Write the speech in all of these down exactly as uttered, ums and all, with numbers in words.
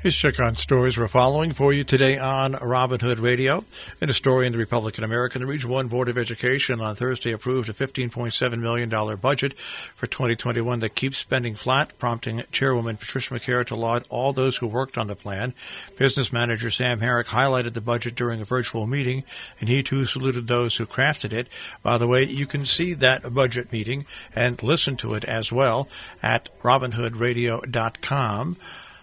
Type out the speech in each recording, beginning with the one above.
Here's check on stories we're following for you today on Robin Hood Radio. In a story in the Republican American, the Region one Board of Education on Thursday approved a fifteen point seven million dollars budget for twenty twenty-one that keeps spending flat, prompting Chairwoman Patricia McCare to laud all those who worked on the plan. Business manager Sam Herrick highlighted the budget during a virtual meeting, and he too saluted those who crafted it. By the way, you can see that budget meeting and listen to it as well at robin hood radio dot com.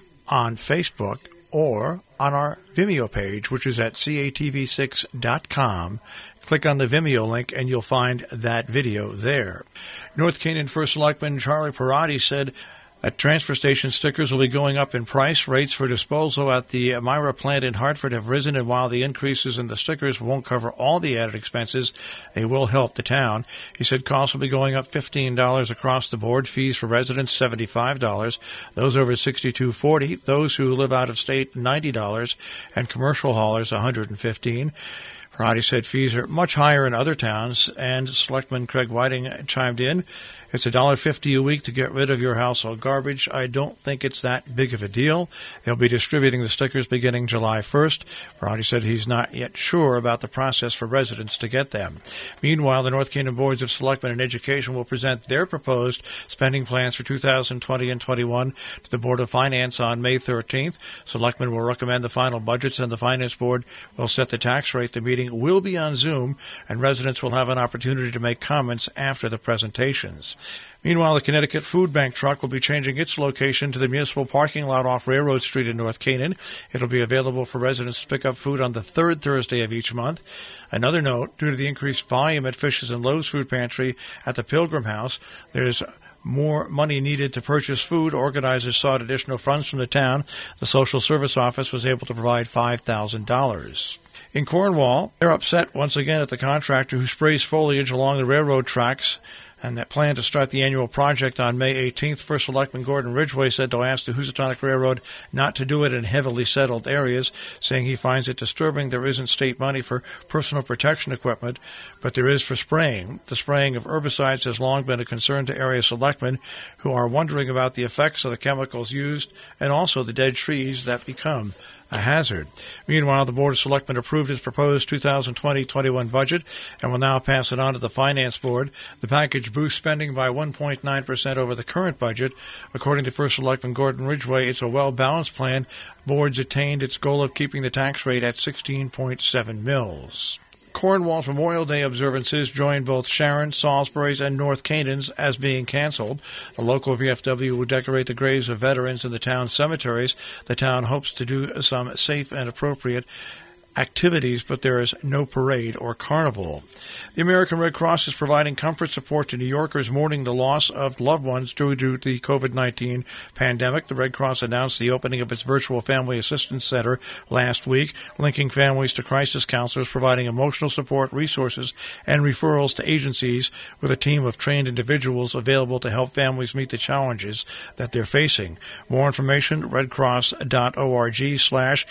on Facebook or on our Vimeo page, which is at C A T V six dot com. Click on the Vimeo link and you'll find that video there. North Canaan First Selectman Charlie Parati said that transfer station stickers will be going up in price. Rates for disposal at the Myra plant in Hartford have risen, and while the increases in the stickers won't cover all the added expenses, they will help the town. He said costs will be going up fifteen dollars across the board. Fees for residents, seventy-five dollars. Those over sixty-two dollars and forty cents. Those who live out of state, ninety dollars. And commercial haulers, one hundred fifteen dollars. Parati said fees are much higher in other towns, and Selectman Craig Whiting chimed in. It's one dollar fifty a week to get rid of your household garbage. I don't think it's that big of a deal. They'll be distributing the stickers beginning July first. Parati said he's not yet sure about the process for residents to get them. Meanwhile, the North Canaan Boards of Selectmen and Education will present their proposed spending plans for two thousand twenty and twenty-one to the Board of Finance on May thirteenth. Selectmen will recommend the final budgets, and the Finance Board will set the tax rate. The meeting will be on Zoom, and residents will have an opportunity to make comments after the presentations. Meanwhile, the Connecticut Food Bank truck will be changing its location to the municipal parking lot off Railroad Street in North Canaan. It'll be available for residents to pick up food on the third Thursday of each month. Another note, due to the increased volume at Fishes and Lowe's Food Pantry at the Pilgrim House, there's more money needed to purchase food. Organizers sought additional funds from the town. The Social Service Office was able to provide five thousand dollars. In Cornwall, they're upset once again at the contractor who sprays foliage along the railroad tracks and that plan to start the annual project on May eighteenth. First Selectman Gordon Ridgway said to ask the Housatonic Railroad not to do it in heavily settled areas, saying he finds it disturbing there isn't state money for personal protection equipment, but there is for spraying. The spraying of herbicides has long been a concern to area selectmen who are wondering about the effects of the chemicals used and also the dead trees that become a hazard. Meanwhile, the Board of Selectmen approved its proposed two thousand twenty twenty-one budget and will now pass it on to the Finance Board. The package boosts spending by one point nine percent over the current budget. According to First Selectman Gordon Ridgway, it's a well-balanced plan. Board's attained its goal of keeping the tax rate at sixteen point seven mils. Cornwall's Memorial Day observances joined both Sharon, Salisbury's, and North Canaan's as being canceled. The local V F W will decorate the graves of veterans in the town's cemeteries. The town hopes to do some safe and appropriate activities, but there is no parade or carnival. The American Red Cross is providing comfort support to New Yorkers mourning the loss of loved ones due to the covid nineteen pandemic. The Red Cross announced the opening of its virtual family assistance center last week, linking families to crisis counselors, providing emotional support, resources, and referrals to agencies with a team of trained individuals available to help families meet the challenges that they're facing. More information, redcross.org slash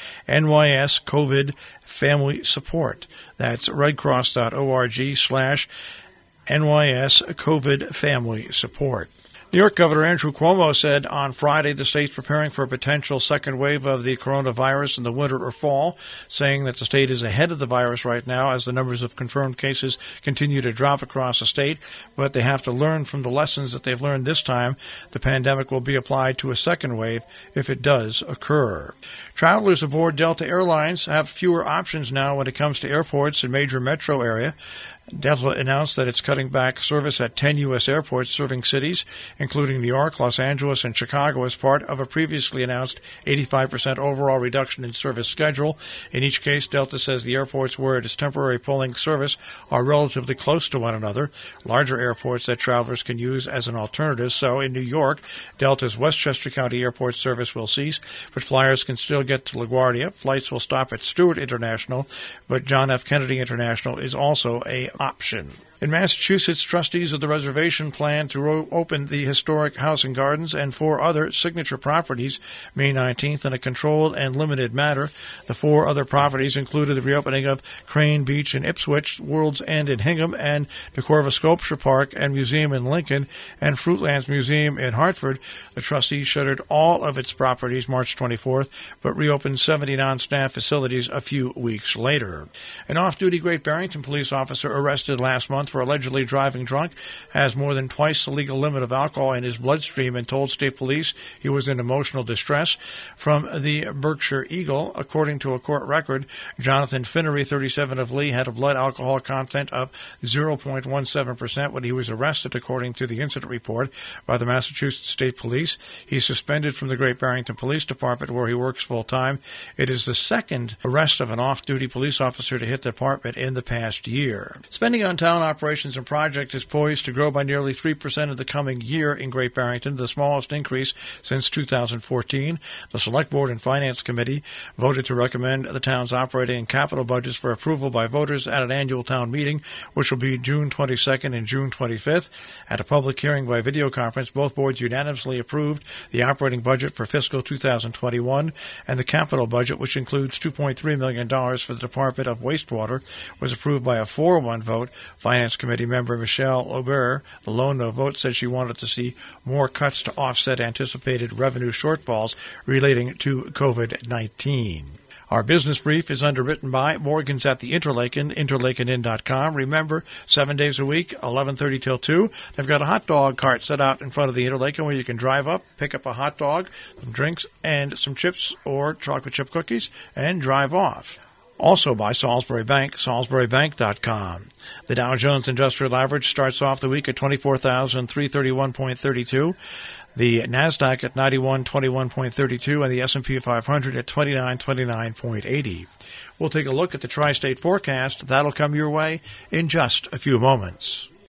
NYS COVID Family Support. That's redcross.org slash NYS COVID Family Support. New York Governor Andrew Cuomo said on Friday the state's preparing for a potential second wave of the coronavirus in the winter or fall, saying that the state is ahead of the virus right now as the numbers of confirmed cases continue to drop across the state, but they have to learn from the lessons that they've learned this time. The pandemic will be applied to a second wave if it does occur. Travelers aboard Delta Airlines have fewer options now when it comes to airports in major metro area. Delta announced that it's cutting back service at ten U S airports serving cities, including New York, Los Angeles, and Chicago, as part of a previously announced eighty-five percent overall reduction in service schedule. In each case, Delta says the airports where it is temporarily pulling service are relatively close to one another, larger airports that travelers can use as an alternative. So in New York, Delta's Westchester County Airport service will cease, but flyers can still get to LaGuardia. Flights will stop at Stewart International, but John F. Kennedy International is also a option. In Massachusetts, trustees of the reservation plan to ro- open the historic House and Gardens and four other signature properties May nineteenth in a controlled and limited manner. The four other properties included the reopening of Crane Beach in Ipswich, World's End in Hingham, and the Corva Sculpture Park and Museum in Lincoln, and Fruitlands Museum in Hartford. The trustees shuttered all of its properties March twenty-fourth, but reopened seventy non-staff facilities a few weeks later. An off-duty Great Barrington police officer arrested last month for allegedly driving drunk has more than twice the legal limit of alcohol in his bloodstream and told state police he was in emotional distress. From the Berkshire Eagle, according to a court record, Jonathan Finnery, thirty-seven, of Lee, had a blood alcohol content of zero point one seven percent when he was arrested, according to the incident report by the Massachusetts State Police. He's suspended from the Great Barrington Police Department, where he works full-time. It is the second arrest of an off-duty police officer to hit the department in the past year. Spending on town operations and projects is poised to grow by nearly three percent in the coming year in Great Barrington, the smallest increase since two thousand fourteen. The Select Board and Finance Committee voted to recommend the town's operating and capital budgets for approval by voters at an annual town meeting, which will be June twenty-second and June twenty-fifth. At a public hearing by video conference, both boards unanimously approved the operating budget for fiscal two thousand twenty-one, and the capital budget, which includes two point three million dollars for the Department of Wastewater, was approved by a four one vote. Finance Committee member Michelle Aubert, the lone no vote, said she wanted to see more cuts to offset anticipated revenue shortfalls relating to COVID nineteen. Our business brief is underwritten by Morgan's at the Interlaken, interlaken inn dot com. Remember, seven days a week, eleven thirty till two. They've got a hot dog cart set out in front of the Interlaken where you can drive up, pick up a hot dog, some drinks, and some chips or chocolate chip cookies, and drive off. Also by Salisbury Bank, salisbury bank dot com. The Dow Jones Industrial Average starts off the week at twenty-four thousand three hundred thirty-one point three two. The NASDAQ at ninety-one twenty-one point three two, and the S and P five hundred at twenty-nine twenty-nine point eight zero. We'll take a look at the tri-state forecast. That'll come your way in just a few moments.